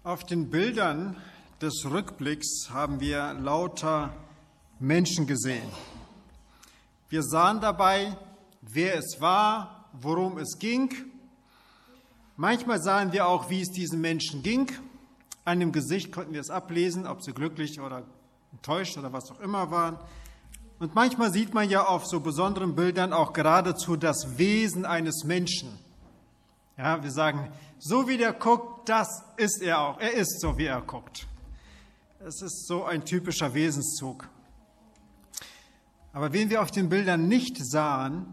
Auf den Bildern des Rückblicks haben wir lauter Menschen gesehen. Wir sahen dabei, wer es war, worum es ging. Manchmal sahen wir auch, wie es diesen Menschen ging. An dem Gesicht konnten wir es ablesen, ob sie glücklich oder enttäuscht oder was auch immer waren. Und manchmal sieht man ja auf so besonderen Bildern auch geradezu das Wesen eines Menschen. Ja, wir sagen, so wie der guckt, das ist er auch. Er ist so, wie er guckt. Es ist so ein typischer Wesenszug. Aber wen wir auf den Bildern nicht sahen,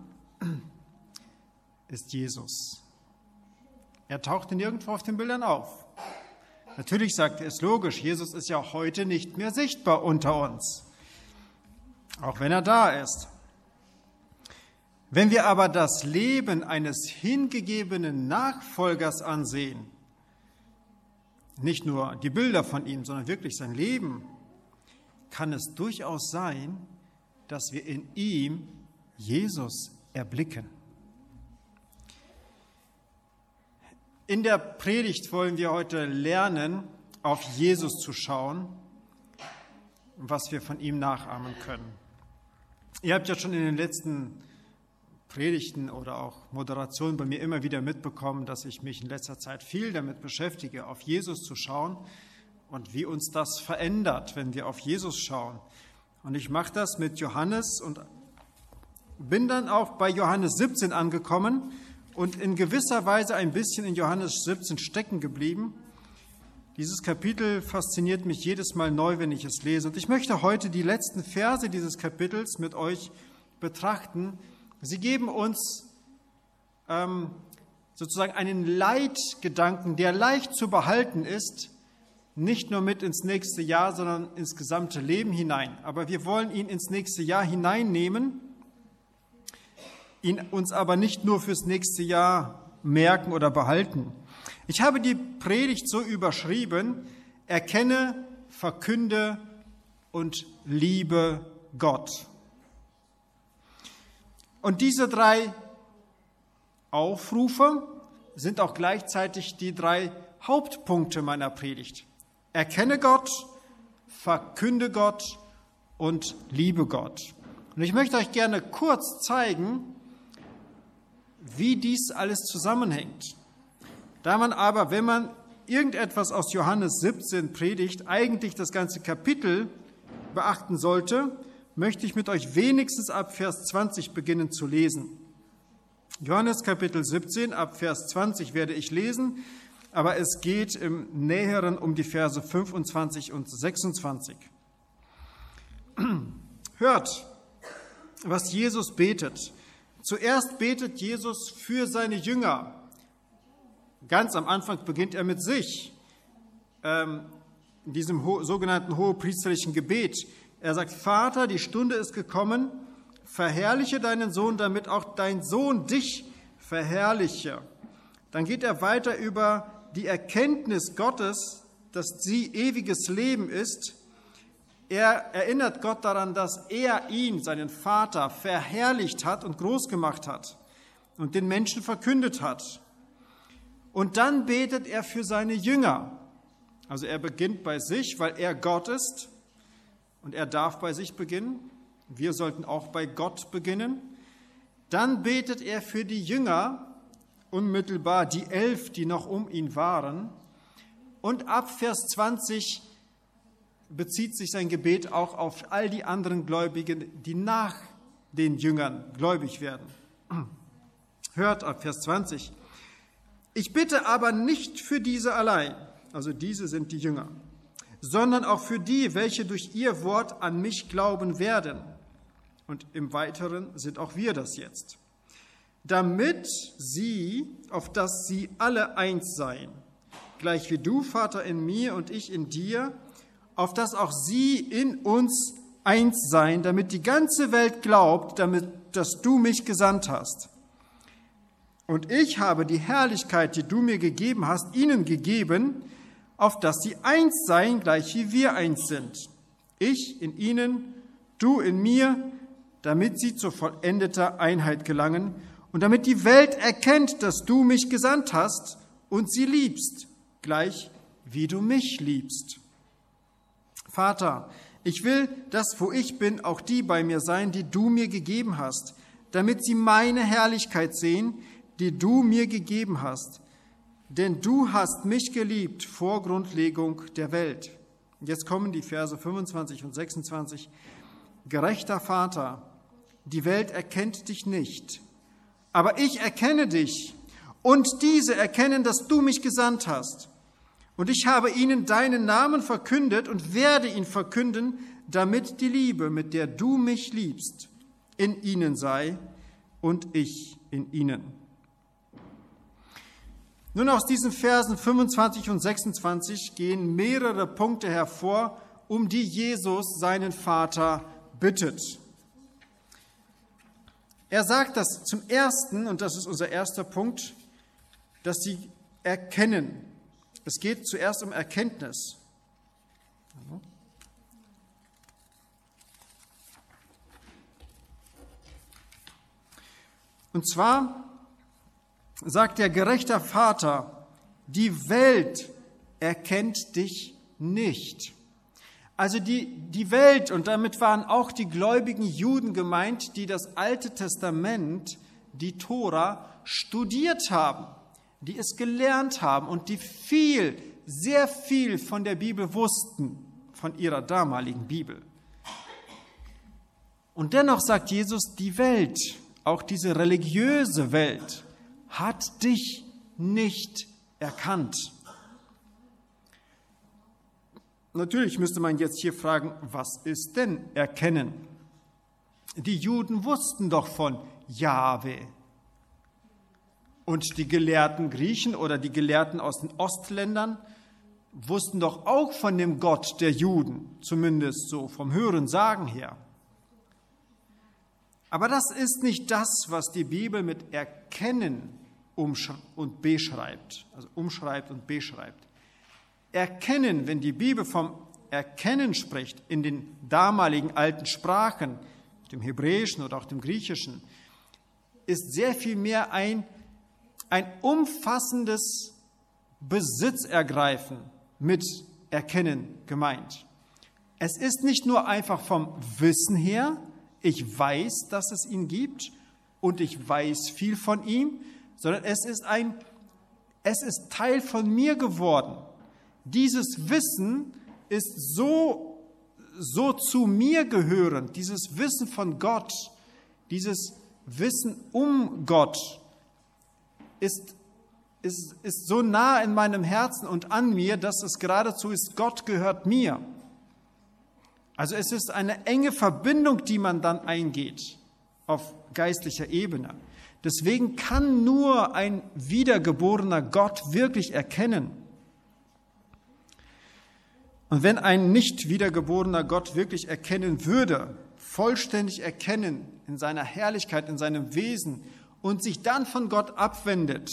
ist Jesus. Er tauchte nirgendwo auf den Bildern auf. Natürlich sagt er, ist logisch, Jesus ist ja heute nicht mehr sichtbar unter uns, auch wenn er da ist. Wenn wir aber das Leben eines hingegebenen Nachfolgers ansehen, nicht nur die Bilder von ihm, sondern wirklich sein Leben, kann es durchaus sein, dass wir in ihm Jesus erblicken. In der Predigt wollen wir heute lernen, auf Jesus zu schauen, was wir von ihm nachahmen können. Ihr habt ja schon in den letzten Predigten oder auch Moderationen bei mir immer wieder mitbekommen, dass ich mich in letzter Zeit viel damit beschäftige, auf Jesus zu schauen und wie uns das verändert, wenn wir auf Jesus schauen. Und ich mache das mit Johannes und bin dann auch bei Johannes 17 angekommen und in gewisser Weise ein bisschen in Johannes 17 stecken geblieben. Dieses Kapitel fasziniert mich jedes Mal neu, wenn ich es lese. Und ich möchte heute die letzten Verse dieses Kapitels mit euch betrachten. Sie geben uns sozusagen einen Leitgedanken, der leicht zu behalten ist, nicht nur mit ins nächste Jahr, sondern ins gesamte Leben hinein. Aber wir wollen ihn ins nächste Jahr hineinnehmen, ihn uns aber nicht nur fürs nächste Jahr merken oder behalten. Ich habe die Predigt so überschrieben: Erkenne, verkünde und liebe Gott. Und diese 3 Aufrufe sind auch gleichzeitig die 3 Hauptpunkte meiner Predigt. Erkenne Gott, verkünde Gott und liebe Gott. Und ich möchte euch gerne kurz zeigen, wie dies alles zusammenhängt. Da man aber, wenn man irgendetwas aus Johannes 17 predigt, eigentlich das ganze Kapitel beachten sollte, möchte ich mit euch wenigstens ab Vers 20 beginnen zu lesen. Johannes Kapitel 17, ab Vers 20 werde ich lesen, aber es geht im Näheren um die Verse 25 und 26. Hört, was Jesus betet. Zuerst betet Jesus für seine Jünger. Ganz am Anfang beginnt er mit sich, in diesem sogenannten hohepriesterlichen Gebet. Er sagt, Vater, die Stunde ist gekommen, verherrliche deinen Sohn, damit auch dein Sohn dich verherrliche. Dann geht er weiter über die Erkenntnis Gottes, dass sie ewiges Leben ist. Er erinnert Gott daran, dass er ihn, seinen Vater, verherrlicht hat und groß gemacht hat und den Menschen verkündet hat. Und dann betet er für seine Jünger. Also er beginnt bei sich, weil er Gott ist und er darf bei sich beginnen. Wir sollten auch bei Gott beginnen. Dann betet er für die Jünger, unmittelbar die 11, die noch um ihn waren. Und ab Vers 20 bezieht sich sein Gebet auch auf all die anderen Gläubigen, die nach den Jüngern gläubig werden. Hört ab Vers 20. Ich bitte aber nicht für diese allein, also diese sind die Jünger, sondern auch für die, welche durch ihr Wort an mich glauben werden. Und im Weiteren sind auch wir das jetzt. Damit sie, auf dass sie alle eins seien, gleich wie du, Vater, in mir und ich in dir, auf dass auch sie in uns eins seien, damit die ganze Welt glaubt, dass du mich gesandt hast. Und ich habe die Herrlichkeit, die du mir gegeben hast, ihnen gegeben, auf dass sie eins seien, gleich wie wir eins sind. Ich in ihnen, du in mir, damit sie zur vollendeter Einheit gelangen und damit die Welt erkennt, dass du mich gesandt hast und sie liebst, gleich wie du mich liebst. Vater, ich will, dass, wo ich bin, auch die bei mir sein, die du mir gegeben hast, damit sie meine Herrlichkeit sehen, die du mir gegeben hast. Denn du hast mich geliebt vor Grundlegung der Welt. Jetzt kommen die Verse 25 und 26. Gerechter Vater, die Welt erkennt dich nicht, aber ich erkenne dich, und diese erkennen, dass du mich gesandt hast. Und ich habe ihnen deinen Namen verkündet und werde ihn verkünden, damit die Liebe, mit der du mich liebst, in ihnen sei und ich in ihnen. Nun, aus diesen Versen 25 und 26 gehen mehrere Punkte hervor, um die Jesus seinen Vater bittet. Er sagt das zum Ersten, und das ist unser erster Punkt, dass sie erkennen. Es geht zuerst um Erkenntnis. Und zwar sagt der gerechte Vater, die Welt erkennt dich nicht. Also die Welt, und damit waren auch die gläubigen Juden gemeint, die das Alte Testament, die Tora, studiert haben, die es gelernt haben und die sehr viel von der Bibel wussten, von ihrer damaligen Bibel. Und dennoch sagt Jesus, die Welt, auch diese religiöse Welt, hat dich nicht erkannt. Natürlich müsste man jetzt hier fragen, was ist denn Erkennen? Die Juden wussten doch von Jahwe. Und die gelehrten Griechen oder die Gelehrten aus den Ostländern wussten doch auch von dem Gott der Juden, zumindest so vom Hörensagen her. Aber das ist nicht das, was die Bibel mit Erkennen und beschreibt, also umschreibt und beschreibt. Erkennen, wenn die Bibel vom Erkennen spricht, in den damaligen alten Sprachen, dem Hebräischen oder auch dem Griechischen, ist sehr viel mehr ein umfassendes Besitzergreifen mit Erkennen gemeint. Es ist nicht nur einfach vom Wissen her, ich weiß, dass es ihn gibt und ich weiß viel von ihm, sondern es ist Teil von mir geworden. Dieses Wissen ist so zu mir gehörend, dieses Wissen von Gott, dieses Wissen um Gott ist so nah in meinem Herzen und an mir, dass es geradezu ist, Gott gehört mir. Also es ist eine enge Verbindung, die man dann eingeht auf geistlicher Ebene. Deswegen kann nur ein wiedergeborener Gott wirklich erkennen. Und wenn ein nicht wiedergeborener Gott wirklich erkennen würde, vollständig erkennen in seiner Herrlichkeit, in seinem Wesen und sich dann von Gott abwendet,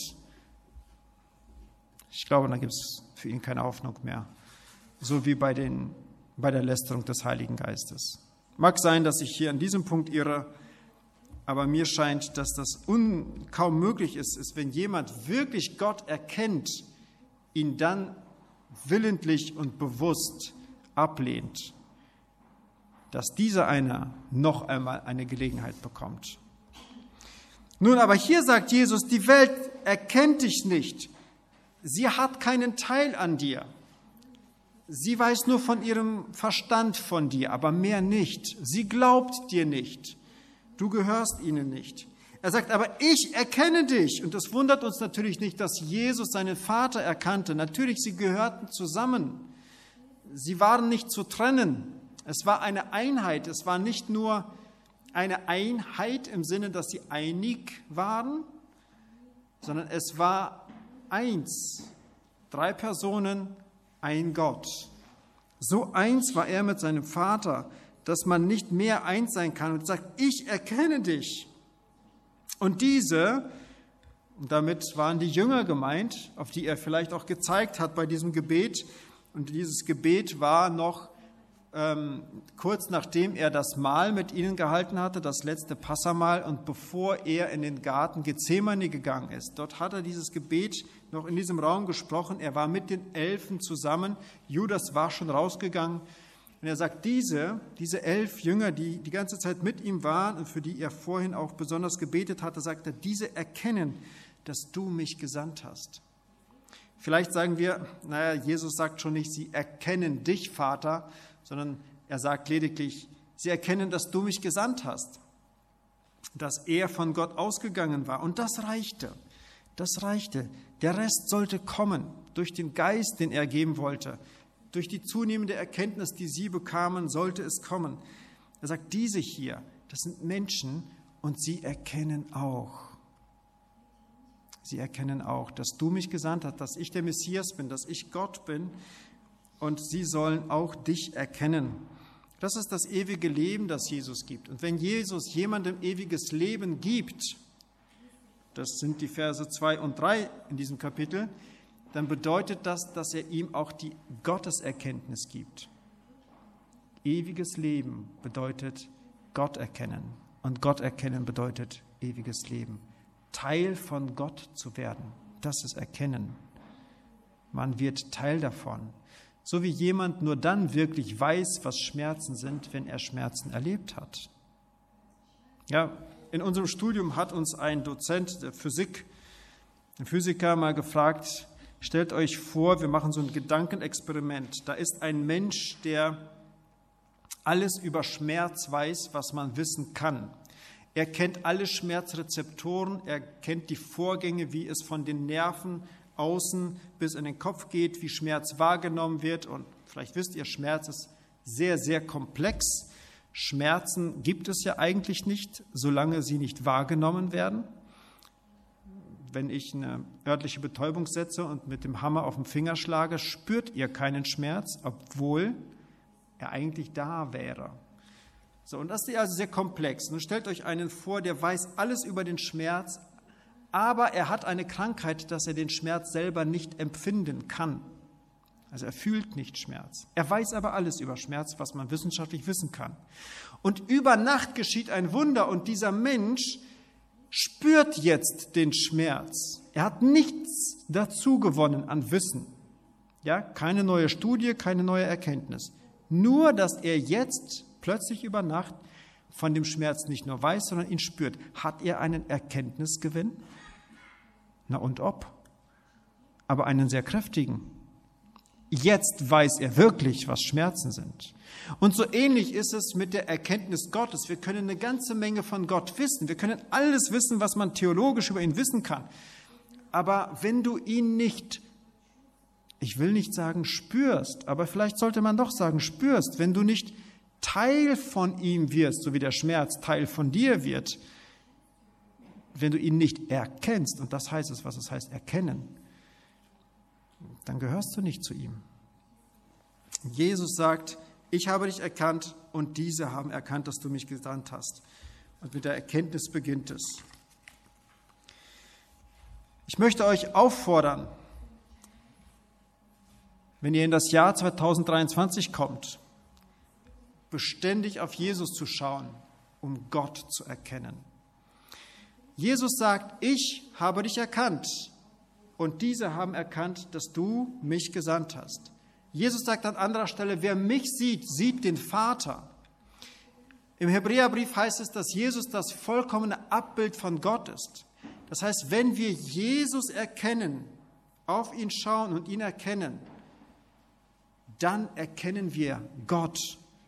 ich glaube, da gibt es für ihn keine Hoffnung mehr, so wie bei der Lästerung des Heiligen Geistes. Mag sein, dass ich hier an diesem Punkt irre, aber mir scheint, dass das kaum möglich ist, wenn jemand wirklich Gott erkennt, ihn dann willentlich und bewusst ablehnt, dass dieser einer noch einmal eine Gelegenheit bekommt. Nun, aber hier sagt Jesus, die Welt erkennt dich nicht. Sie hat keinen Teil an dir. Sie weiß nur von ihrem Verstand von dir, aber mehr nicht. Sie glaubt dir nicht. Du gehörst ihnen nicht. Er sagt, aber ich erkenne dich. Und das wundert uns natürlich nicht, dass Jesus seinen Vater erkannte. Natürlich, sie gehörten zusammen. Sie waren nicht zu trennen. Es war eine Einheit. Es war nicht nur eine Einheit im Sinne, dass sie einig waren, sondern es war eins. 3 Personen, ein Gott. So eins war er mit seinem Vater, dass man nicht mehr eins sein kann und sagt, ich erkenne dich. Und diese, und damit waren die Jünger gemeint, auf die er vielleicht auch gezeigt hat bei diesem Gebet, und dieses Gebet war noch kurz nachdem er das Mahl mit ihnen gehalten hatte, das letzte Passamahl, und bevor er in den Garten Gethsemane gegangen ist. Dort hat er dieses Gebet noch in diesem Raum gesprochen. Er war mit den 11 zusammen. Judas war schon rausgegangen. Und er sagt, diese 11 Jünger, die die ganze Zeit mit ihm waren und für die er vorhin auch besonders gebetet hatte, sagt er, diese erkennen, dass du mich gesandt hast. Vielleicht sagen wir, Jesus sagt schon nicht, sie erkennen dich, Vater, sondern er sagt lediglich, sie erkennen, dass du mich gesandt hast, dass er von Gott ausgegangen war. Und das reichte. Der Rest sollte kommen durch den Geist, den er geben wollte. Durch die zunehmende Erkenntnis, die sie bekamen, sollte es kommen. Er sagt, diese hier, das sind Menschen und sie erkennen auch. Sie erkennen auch, dass du mich gesandt hast, dass ich der Messias bin, dass ich Gott bin, und sie sollen auch dich erkennen. Das ist das ewige Leben, das Jesus gibt. Und wenn Jesus jemandem ewiges Leben gibt, das sind die Verse 2 und 3 in diesem Kapitel, dann bedeutet das, dass er ihm auch die Gotteserkenntnis gibt. Ewiges Leben bedeutet Gott erkennen. Und Gott erkennen bedeutet ewiges Leben. Teil von Gott zu werden, das ist Erkennen. Man wird Teil davon. So wie jemand nur dann wirklich weiß, was Schmerzen sind, wenn er Schmerzen erlebt hat. Ja, in unserem Studium hat uns ein Dozent der Physik, ein Physiker, mal gefragt, stellt euch vor, wir machen so ein Gedankenexperiment. Da ist ein Mensch, der alles über Schmerz weiß, was man wissen kann. Er kennt alle Schmerzrezeptoren, er kennt die Vorgänge, wie es von den Nerven außen bis in den Kopf geht, wie Schmerz wahrgenommen wird. Und vielleicht wisst ihr, Schmerz ist sehr, sehr komplex. Schmerzen gibt es ja eigentlich nicht, solange sie nicht wahrgenommen werden. Wenn ich eine örtliche Betäubung setze und mit dem Hammer auf den Finger schlage, spürt ihr keinen Schmerz, obwohl er eigentlich da wäre. So, und das ist also sehr komplex. Nun stellt euch einen vor, der weiß alles über den Schmerz, aber er hat eine Krankheit, dass er den Schmerz selber nicht empfinden kann. Also er fühlt nicht Schmerz. Er weiß aber alles über Schmerz, was man wissenschaftlich wissen kann. Und über Nacht geschieht ein Wunder und dieser Mensch spürt jetzt den Schmerz. Er hat nichts dazu gewonnen an Wissen. Ja, keine neue Studie, keine neue Erkenntnis. Nur, dass er jetzt plötzlich über Nacht von dem Schmerz nicht nur weiß, sondern ihn spürt. Hat er einen Erkenntnisgewinn? Na und ob? Aber einen sehr kräftigen. Jetzt weiß er wirklich, was Schmerzen sind. Und so ähnlich ist es mit der Erkenntnis Gottes. Wir können eine ganze Menge von Gott wissen. Wir können alles wissen, was man theologisch über ihn wissen kann. Aber wenn du ihn nicht, ich will nicht sagen spürst, aber vielleicht sollte man doch sagen spürst, wenn du nicht Teil von ihm wirst, so wie der Schmerz Teil von dir wird, wenn du ihn nicht erkennst, und das heißt es, was es heißt, erkennen, dann gehörst du nicht zu ihm. Jesus sagt, ich habe dich erkannt und diese haben erkannt, dass du mich gesandt hast. Und mit der Erkenntnis beginnt es. Ich möchte euch auffordern, wenn ihr in das Jahr 2023 kommt, beständig auf Jesus zu schauen, um Gott zu erkennen. Jesus sagt, ich habe dich erkannt und diese haben erkannt, dass du mich gesandt hast. Jesus sagt an anderer Stelle, wer mich sieht, sieht den Vater. Im Hebräerbrief heißt es, dass Jesus das vollkommene Abbild von Gott ist. Das heißt, wenn wir Jesus erkennen, auf ihn schauen und ihn erkennen, dann erkennen wir Gott.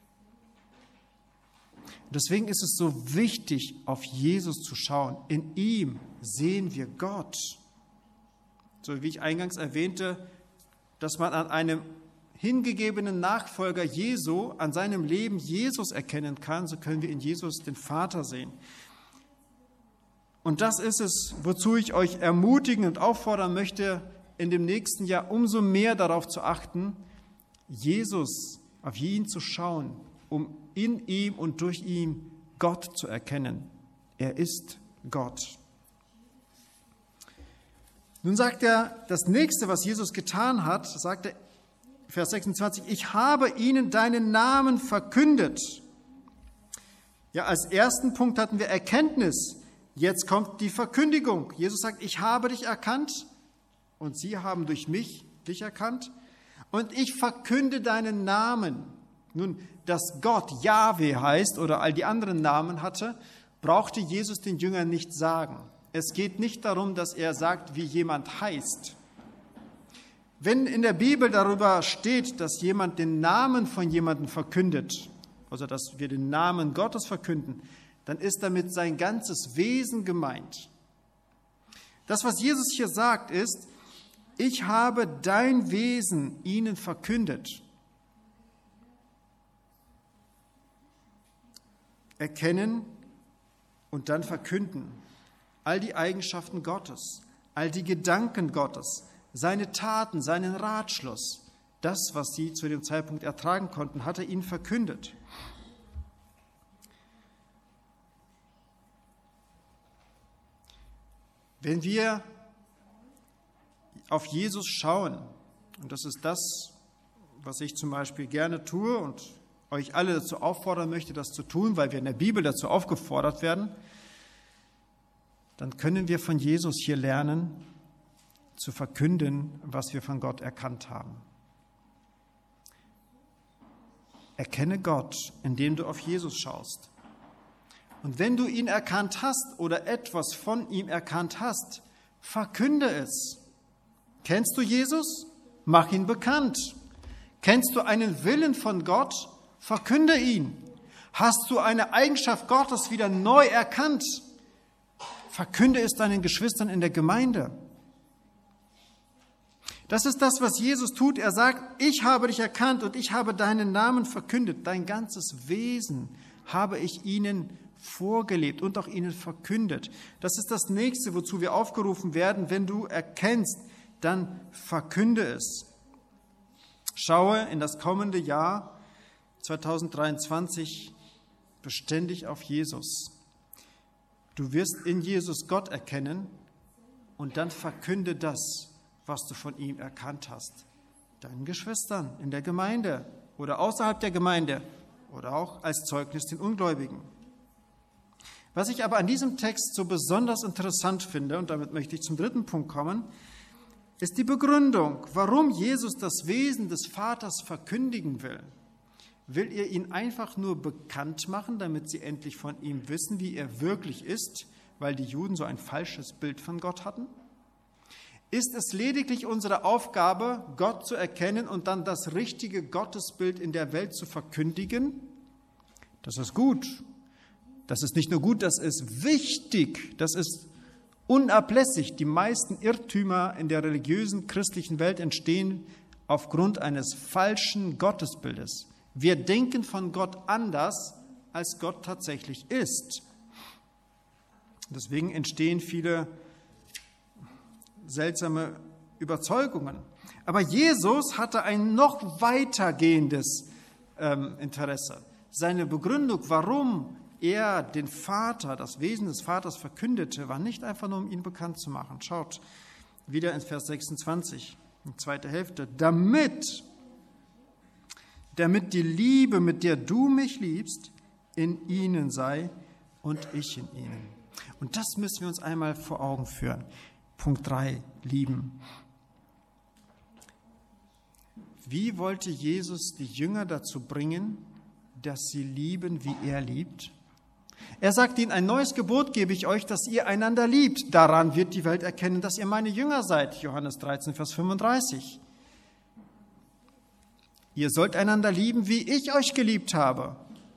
Deswegen ist es so wichtig, auf Jesus zu schauen. In ihm sehen wir Gott. So wie ich eingangs erwähnte, dass man an einem hingegebenen Nachfolger Jesu, an seinem Leben Jesus erkennen kann, so können wir in Jesus den Vater sehen. Und das ist es, wozu ich euch ermutigen und auffordern möchte, in dem nächsten Jahr umso mehr darauf zu achten, Jesus, auf ihn zu schauen, um in ihm und durch ihn Gott zu erkennen. Er ist Gott. Nun sagt er, das nächste, was Jesus getan hat, sagt er, Vers 26, ich habe ihnen deinen Namen verkündet. Ja, als ersten Punkt hatten wir Erkenntnis. Jetzt kommt die Verkündigung. Jesus sagt, ich habe dich erkannt und sie haben durch mich dich erkannt und ich verkünde deinen Namen. Nun, dass Gott Jahwe heißt oder all die anderen Namen hatte, brauchte Jesus den Jüngern nicht sagen. Es geht nicht darum, dass er sagt, wie jemand heißt. Wenn in der Bibel darüber steht, dass jemand den Namen von jemandem verkündet, also dass wir den Namen Gottes verkünden, dann ist damit sein ganzes Wesen gemeint. Das, was Jesus hier sagt, ist, ich habe dein Wesen ihnen verkündet. Erkennen und dann verkünden. All die Eigenschaften Gottes, all die Gedanken Gottes, seine Taten, seinen Ratschluss, das, was sie zu dem Zeitpunkt ertragen konnten, hat er ihnen verkündet. Wenn wir auf Jesus schauen, und das ist das, was ich zum Beispiel gerne tue und euch alle dazu auffordern möchte, das zu tun, weil wir in der Bibel dazu aufgefordert werden, dann können wir von Jesus hier lernen, zu verkünden, was wir von Gott erkannt haben. Erkenne Gott, indem du auf Jesus schaust. Und wenn du ihn erkannt hast oder etwas von ihm erkannt hast, verkünde es. Kennst du Jesus? Mach ihn bekannt. Kennst du einen Willen von Gott? Verkünde ihn. Hast du eine Eigenschaft Gottes wieder neu erkannt? Verkünde es deinen Geschwistern in der Gemeinde. Das ist das, was Jesus tut. Er sagt, ich habe dich erkannt und ich habe deinen Namen verkündet. Dein ganzes Wesen habe ich ihnen vorgelebt und auch ihnen verkündet. Das ist das Nächste, wozu wir aufgerufen werden. Wenn du erkennst, dann verkünde es. Schaue in das kommende Jahr 2023 beständig auf Jesus. Du wirst in Jesus Gott erkennen und dann verkünde das, was du von ihm erkannt hast. Deinen Geschwistern in der Gemeinde oder außerhalb der Gemeinde oder auch als Zeugnis den Ungläubigen. Was ich aber an diesem Text so besonders interessant finde, und damit möchte ich zum dritten Punkt kommen, ist die Begründung, warum Jesus das Wesen des Vaters verkündigen will. Will er ihn einfach nur bekannt machen, damit sie endlich von ihm wissen, wie er wirklich ist, weil die Juden so ein falsches Bild von Gott hatten? Ist es lediglich unsere Aufgabe, Gott zu erkennen und dann das richtige Gottesbild in der Welt zu verkündigen? Das ist gut. Das ist nicht nur gut, das ist wichtig, das ist unablässig. Die meisten Irrtümer in der religiösen christlichen Welt entstehen aufgrund eines falschen Gottesbildes. Wir denken von Gott anders, als Gott tatsächlich ist. Deswegen entstehen viele seltsame Überzeugungen. Aber Jesus hatte ein noch weitergehendes Interesse. Seine Begründung, warum er den Vater, das Wesen des Vaters verkündete, war nicht einfach nur, um ihn bekannt zu machen. Schaut wieder in Vers 26, die zweite Hälfte. Damit die Liebe, mit der du mich liebst, in ihnen sei und ich in ihnen. Und das müssen wir uns einmal vor Augen führen. Punkt 3, lieben. Wie wollte Jesus die Jünger dazu bringen, dass sie lieben, wie er liebt? Er sagt ihnen, ein neues Gebot gebe ich euch, dass ihr einander liebt. Daran wird die Welt erkennen, dass ihr meine Jünger seid. Johannes 13, Vers 35. Ihr sollt einander lieben, wie ich euch geliebt habe.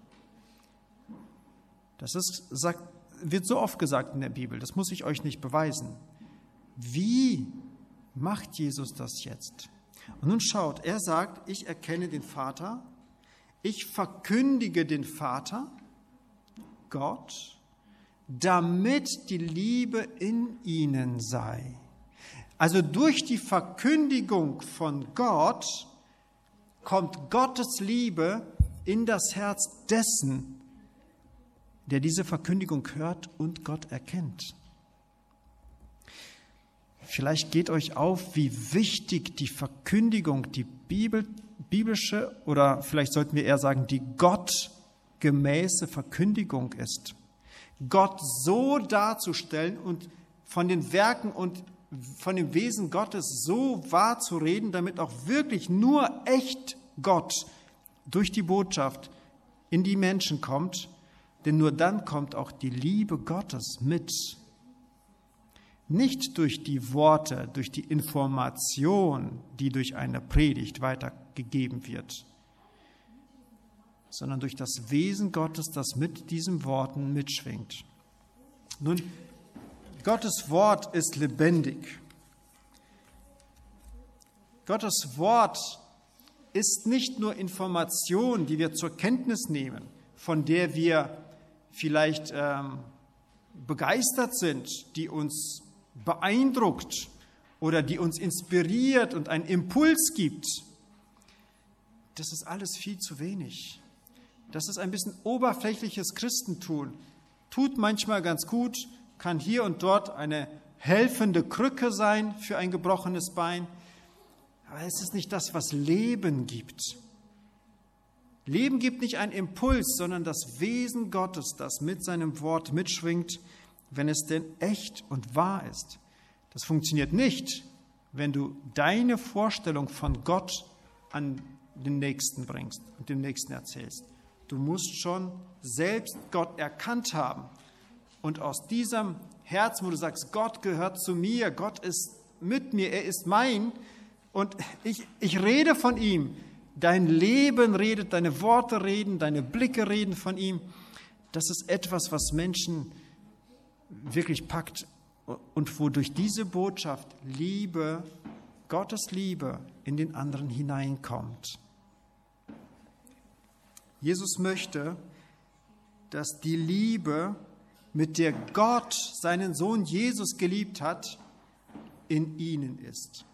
Das wird so oft gesagt in der Bibel, das muss ich euch nicht beweisen. Wie macht Jesus das jetzt? Und nun schaut, er sagt, ich erkenne den Vater, ich verkündige den Vater, Gott, damit die Liebe in ihnen sei. Also durch die Verkündigung von Gott kommt Gottes Liebe in das Herz dessen, der diese Verkündigung hört und Gott erkennt. vielleicht geht euch auf, wie wichtig die Verkündigung, die biblische oder vielleicht sollten wir eher sagen, die gottgemäße Verkündigung ist. Gott so darzustellen und von den Werken und von dem Wesen Gottes so wahr zu reden, damit auch wirklich nur echt Gott durch die Botschaft in die Menschen kommt, denn nur dann kommt auch die Liebe Gottes mit. Nicht durch die Worte, durch die Information, die durch eine Predigt weitergegeben wird, sondern durch das Wesen Gottes, das mit diesen Worten mitschwingt. Nun, Gottes Wort ist lebendig. Gottes Wort ist nicht nur Information, die wir zur Kenntnis nehmen, von der wir vielleicht begeistert sind, die uns beeindruckt oder die uns inspiriert und einen Impuls gibt. Das ist alles viel zu wenig. Das ist ein bisschen oberflächliches Christentum. Tut manchmal ganz gut, kann hier und dort eine helfende Krücke sein für ein gebrochenes Bein. Aber es ist nicht das, was Leben gibt. Leben gibt nicht einen Impuls, sondern das Wesen Gottes, das mit seinem Wort mitschwingt, wenn es denn echt und wahr ist. Das funktioniert nicht, wenn du deine Vorstellung von Gott an den Nächsten bringst und dem Nächsten erzählst. Du musst schon selbst Gott erkannt haben. Und aus diesem Herzen, wo du sagst, Gott gehört zu mir, Gott ist mit mir, er ist mein und ich rede von ihm. Dein Leben redet, deine Worte reden, deine Blicke reden von ihm. Das ist etwas, was Menschen wirklich packt und wodurch diese Botschaft Liebe, Gottes Liebe in den anderen hineinkommt. Jesus möchte, dass die Liebe, mit der Gott seinen Sohn Jesus geliebt hat, in ihnen ist.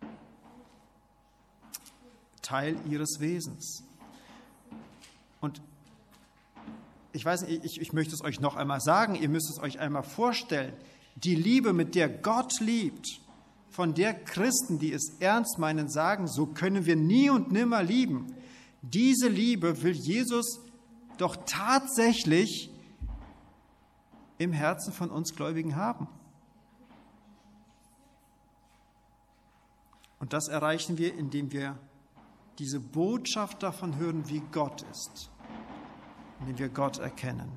Teil ihres Wesens. Und ich weiß nicht, ich möchte es euch noch einmal sagen, ihr müsst es euch einmal vorstellen. Die Liebe, mit der Gott liebt, von der Christen, die es ernst meinen, sagen, so können wir nie und nimmer lieben. Diese Liebe will Jesus doch tatsächlich im Herzen von uns Gläubigen haben. Und das erreichen wir, indem wir diese Botschaft davon hören, wie Gott ist, indem wir Gott erkennen.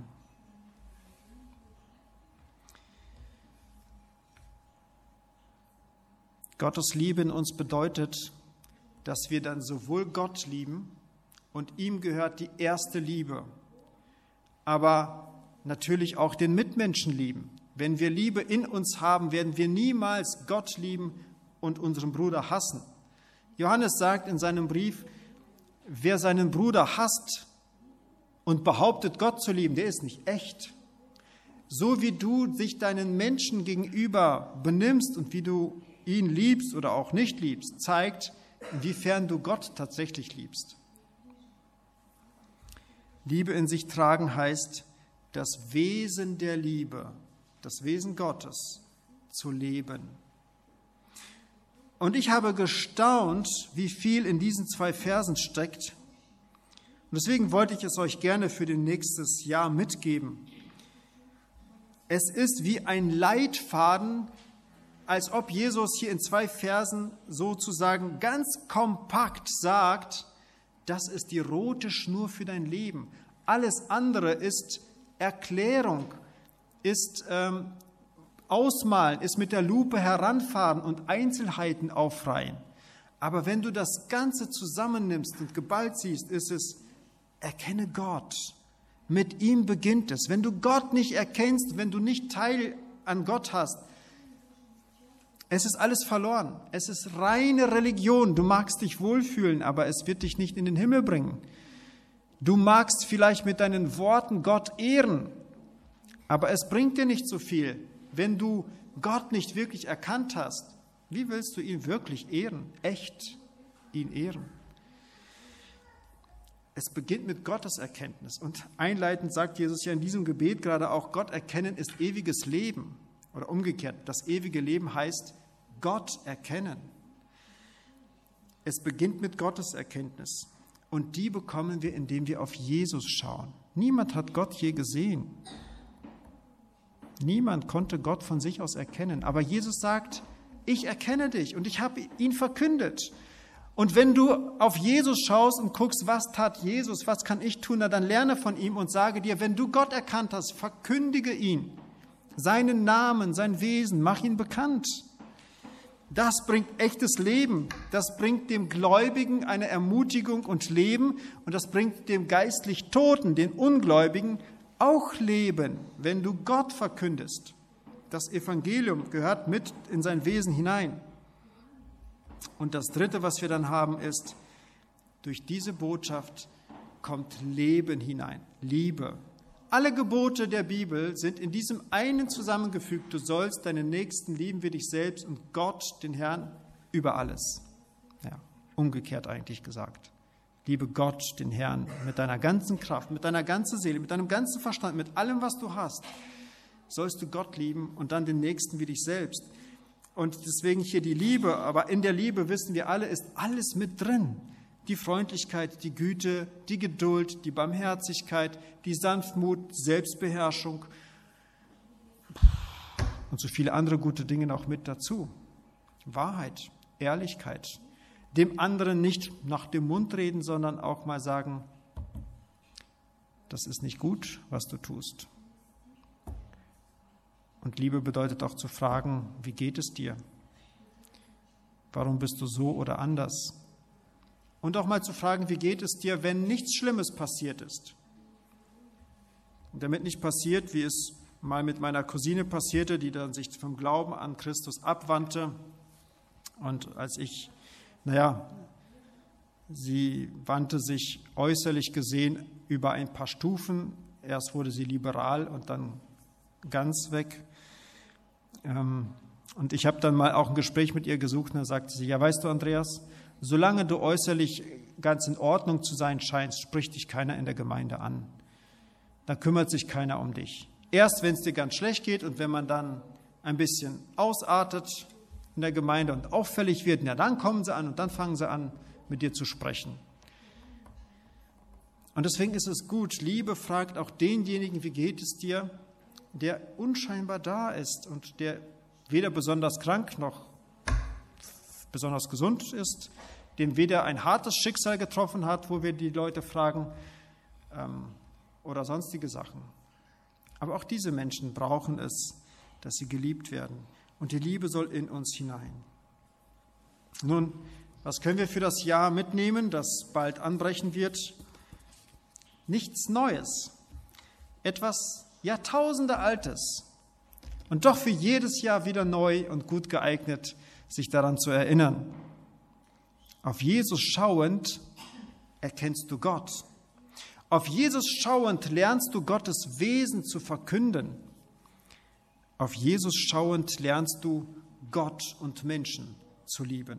Gottes Liebe in uns bedeutet, dass wir dann sowohl Gott lieben und ihm gehört die erste Liebe, aber natürlich auch den Mitmenschen lieben. Wenn wir Liebe in uns haben, werden wir niemals Gott lieben und unseren Bruder hassen. Johannes sagt in seinem Brief, wer seinen Bruder hasst und behauptet, Gott zu lieben, der ist nicht echt. So wie du dich deinen Menschen gegenüber benimmst und wie du ihn liebst oder auch nicht liebst, zeigt, inwiefern du Gott tatsächlich liebst. Liebe in sich tragen heißt, das Wesen der Liebe, das Wesen Gottes zu leben. Und ich habe gestaunt, wie viel in diesen 2 Versen steckt. Und deswegen wollte ich es euch gerne für das nächste Jahr mitgeben. Es ist wie ein Leitfaden, als ob Jesus hier in 2 Versen sozusagen ganz kompakt sagt, das ist die rote Schnur für dein Leben. Alles andere ist Erklärung, ist Ausmalen, ist mit der Lupe heranfahren und Einzelheiten aufreihen. Aber wenn du das Ganze zusammennimmst und geballt siehst, ist es, erkenne Gott. Mit ihm beginnt es. Wenn du Gott nicht erkennst, wenn du nicht Teil an Gott hast, es ist alles verloren. Es ist reine Religion. Du magst dich wohlfühlen, aber es wird dich nicht in den Himmel bringen. Du magst vielleicht mit deinen Worten Gott ehren, aber es bringt dir nicht so viel. Wenn du Gott nicht wirklich erkannt hast, wie willst du ihn wirklich ehren? Echt ihn ehren? Es beginnt mit Gottes Erkenntnis. Und einleitend sagt Jesus ja in diesem Gebet gerade auch, Gott erkennen ist ewiges Leben. Oder umgekehrt, das ewige Leben heißt, Gott erkennen. Es beginnt mit Gottes Erkenntnis. Und die bekommen wir, indem wir auf Jesus schauen. Niemand hat Gott je gesehen. Niemand konnte Gott von sich aus erkennen. Aber Jesus sagt, ich erkenne dich und ich habe ihn verkündet. Und wenn du auf Jesus schaust und guckst, was tat Jesus, was kann ich tun, dann lerne von ihm und sage dir, wenn du Gott erkannt hast, verkündige ihn, seinen Namen, sein Wesen, mach ihn bekannt. Das bringt echtes Leben, das bringt dem Gläubigen eine Ermutigung und Leben und das bringt dem geistlich Toten, den Ungläubigen, auch Leben, wenn du Gott verkündest. Das Evangelium gehört mit in sein Wesen hinein. Und das Dritte, was wir dann haben, ist, durch diese Botschaft kommt Leben hinein, Liebe. Alle Gebote der Bibel sind in diesem einen zusammengefügt. Du sollst deinen Nächsten lieben wie dich selbst und Gott, den Herrn, über alles. Ja, umgekehrt eigentlich gesagt. Liebe Gott, den Herrn, mit deiner ganzen Kraft, mit deiner ganzen Seele, mit deinem ganzen Verstand, mit allem, was du hast, sollst du Gott lieben und dann den Nächsten wie dich selbst. Und deswegen hier die Liebe, aber in der Liebe, wissen wir alle, ist alles mit drin. Die Freundlichkeit, die Güte, die Geduld, die Barmherzigkeit, die Sanftmut, Selbstbeherrschung und so viele andere gute Dinge noch mit dazu. Wahrheit, Ehrlichkeit, dem anderen nicht nach dem Mund reden, sondern auch mal sagen, das ist nicht gut, was du tust. Und Liebe bedeutet auch zu fragen, wie geht es dir? Warum bist du so oder anders? Und auch mal zu fragen, wie geht es dir, wenn nichts Schlimmes passiert ist? Und damit nicht passiert, wie es mal mit meiner Cousine passierte, die dann sich vom Glauben an Christus abwandte. Und als sie wandte sich äußerlich gesehen über ein paar Stufen. Erst wurde sie liberal und dann ganz weg. Und ich habe dann mal auch ein Gespräch mit ihr gesucht und da sagte sie, ja, weißt du, Andreas, solange du äußerlich ganz in Ordnung zu sein scheinst, spricht dich keiner in der Gemeinde an. Da kümmert sich keiner um dich. Erst wenn es dir ganz schlecht geht und wenn man dann ein bisschen ausartet in der Gemeinde und auffällig wird, ja, dann kommen sie an und dann fangen sie an, mit dir zu sprechen. Und deswegen ist es gut, Liebe fragt auch denjenigen, wie geht es dir, der unscheinbar da ist und der weder besonders krank noch besonders gesund ist, dem weder ein hartes Schicksal getroffen hat, wo wir die Leute fragen, oder sonstige Sachen. Aber auch diese Menschen brauchen es, dass sie geliebt werden. Und die Liebe soll in uns hinein. Nun, was können wir für das Jahr mitnehmen, das bald anbrechen wird? Nichts Neues. Etwas Jahrtausende Altes. Und doch für jedes Jahr wieder neu und gut geeignet, sich daran zu erinnern. Auf Jesus schauend erkennst du Gott. Auf Jesus schauend lernst du Gottes Wesen zu verkünden. Auf Jesus schauend lernst du Gott und Menschen zu lieben.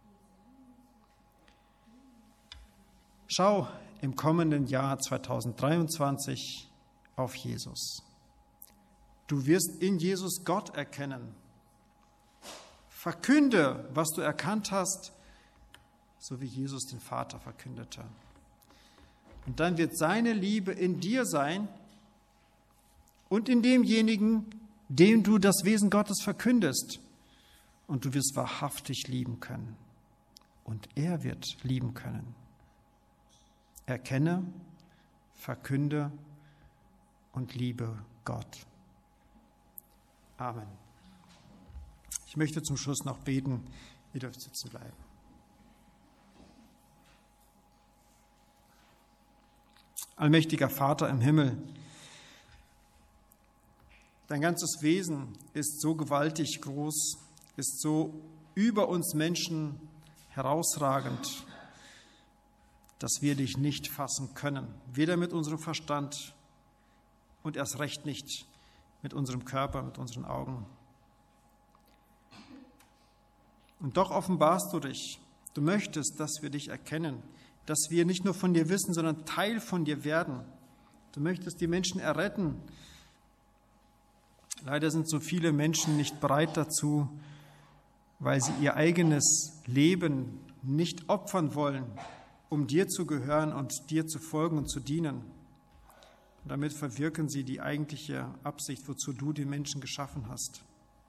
Schau im kommenden Jahr 2023 auf Jesus. Du wirst in Jesus Gott erkennen. Verkünde, was du erkannt hast, so wie Jesus den Vater verkündete. Und dann wird seine Liebe in dir sein und in demjenigen, dem du das Wesen Gottes verkündest. Und du wirst wahrhaftig lieben können. Und er wird lieben können. Erkenne, verkünde und liebe Gott. Amen. Ich möchte zum Schluss noch beten. Ihr dürft sitzen bleiben. Allmächtiger Vater im Himmel, dein ganzes Wesen ist so gewaltig groß, ist so über uns Menschen herausragend, dass wir dich nicht fassen können, weder mit unserem Verstand und erst recht nicht mit unserem Körper, mit unseren Augen. Und doch offenbarst du dich. Du möchtest, dass wir dich erkennen, dass wir nicht nur von dir wissen, sondern Teil von dir werden. Du möchtest die Menschen erretten. Leider sind so viele Menschen nicht bereit dazu, weil sie ihr eigenes Leben nicht opfern wollen, um dir zu gehören und dir zu folgen und zu dienen. Und damit verwirken sie die eigentliche Absicht, wozu du den Menschen geschaffen hast.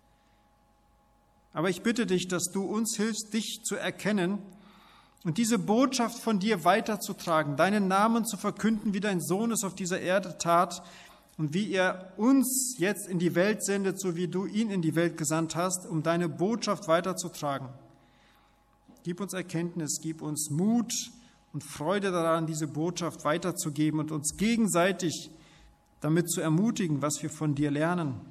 Aber ich bitte dich, dass du uns hilfst, dich zu erkennen und diese Botschaft von dir weiterzutragen, deinen Namen zu verkünden, wie dein Sohn es auf dieser Erde tat und wie er uns jetzt in die Welt sendet, so wie du ihn in die Welt gesandt hast, um deine Botschaft weiterzutragen. Gib uns Erkenntnis, gib uns Mut und Freude daran, diese Botschaft weiterzugeben und uns gegenseitig damit zu ermutigen, was wir von dir lernen,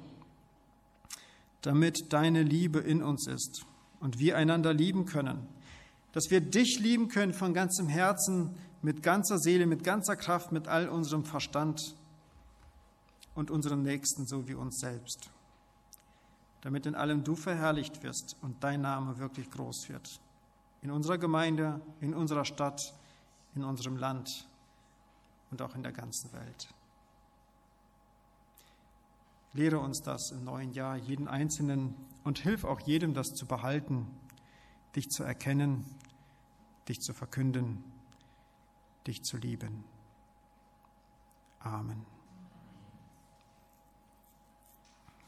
damit deine Liebe in uns ist und wir einander lieben können, dass wir dich lieben können von ganzem Herzen, mit ganzer Seele, mit ganzer Kraft, mit all unserem Verstand und unseren Nächsten so wie uns selbst, damit in allem du verherrlicht wirst und dein Name wirklich groß wird. In unserer Gemeinde, in unserer Stadt, in unserem Land und auch in der ganzen Welt. Lehre uns das im neuen Jahr, jeden Einzelnen, und hilf auch jedem, das zu behalten, dich zu erkennen, dich zu verkünden, dich zu lieben. Amen.